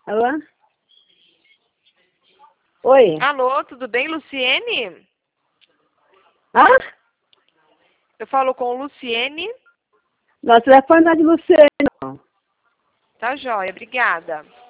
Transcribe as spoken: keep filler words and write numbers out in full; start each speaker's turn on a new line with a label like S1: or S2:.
S1: Alô? Oi?
S2: Alô, tudo bem, Luciene?
S1: Hã?
S2: Eu falo com Luciene.
S1: Nossa, telefone não é de você, não.
S2: Tá joia, obrigada.